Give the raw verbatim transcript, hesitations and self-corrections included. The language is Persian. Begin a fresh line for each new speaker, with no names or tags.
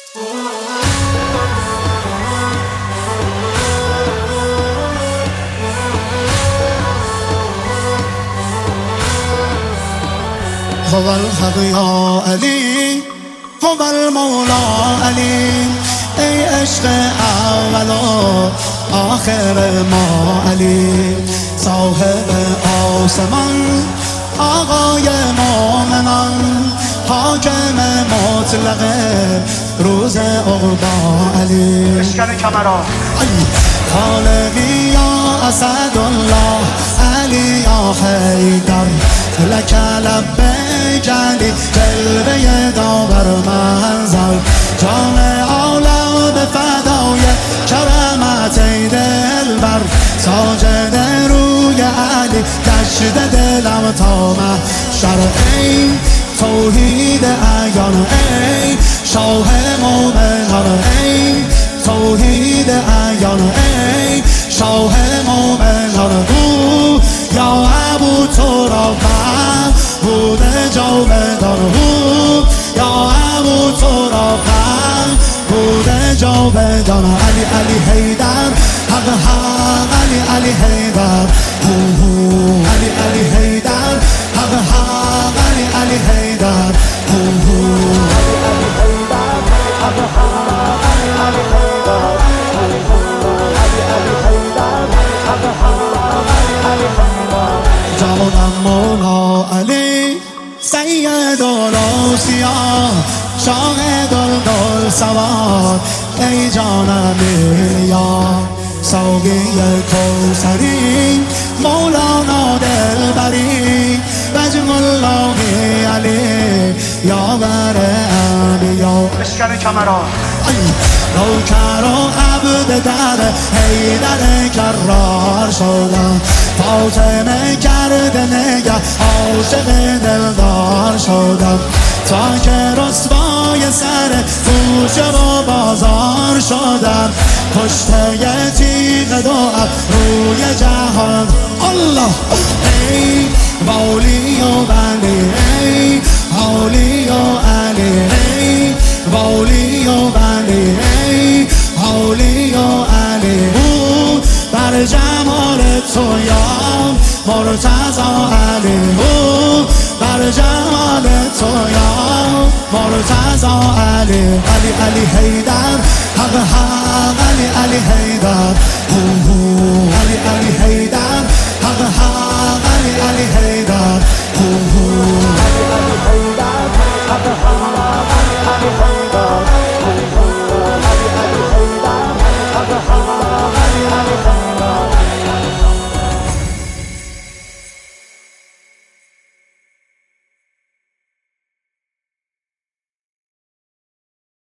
هو الحق یا علی، هو المولا علی، ای عشق اول و آخر ما علی، صاحب آسمان، آقای مومنان، حاکم مطلق روز عقبی علی.
اشکن کمرا
خالقی یا اسدالله، علی یا حیدر، لک لبیک علی، جلوه داور منظر، جان عالم به فدای کرمت ای دلبر، ساجد روی علی گشت دلم تا محشر، ای توحید عیان، ای شاه مومنان، ای توحید عیان، ای شاه مومنان، او یا ابو تراب بود جاودان، او یا ابو تراب بود جاودان، علی علی حیدر، حق حق علی علی حیدر، علی علی حیدر، حق حق علی علی حیدر، جانم مولا علی، سید الاسیا، شاهد الدل سوار، ای جانم یا ساقی کوثری، مولانا دلبری، وجه الله علی یاور انبیا.
اشکن کمرا
نوکر و عبد در حیدر کرار شدم، فاطمه کرده نگه عاشق دلدار شدم، تا که رسوای سر کوچه و بازار شدم، کشته تیغ دو روی جهان. الله ای والی و ولی، ای حالی و علی، ای والی و ولی، ای حالی و علی، او بر جمال تو یا مرتضی علی، او بر جمال تو یا مرتضی علی، علی علی حیدر، حق حق علی علی حیدر، علی علی حیدر.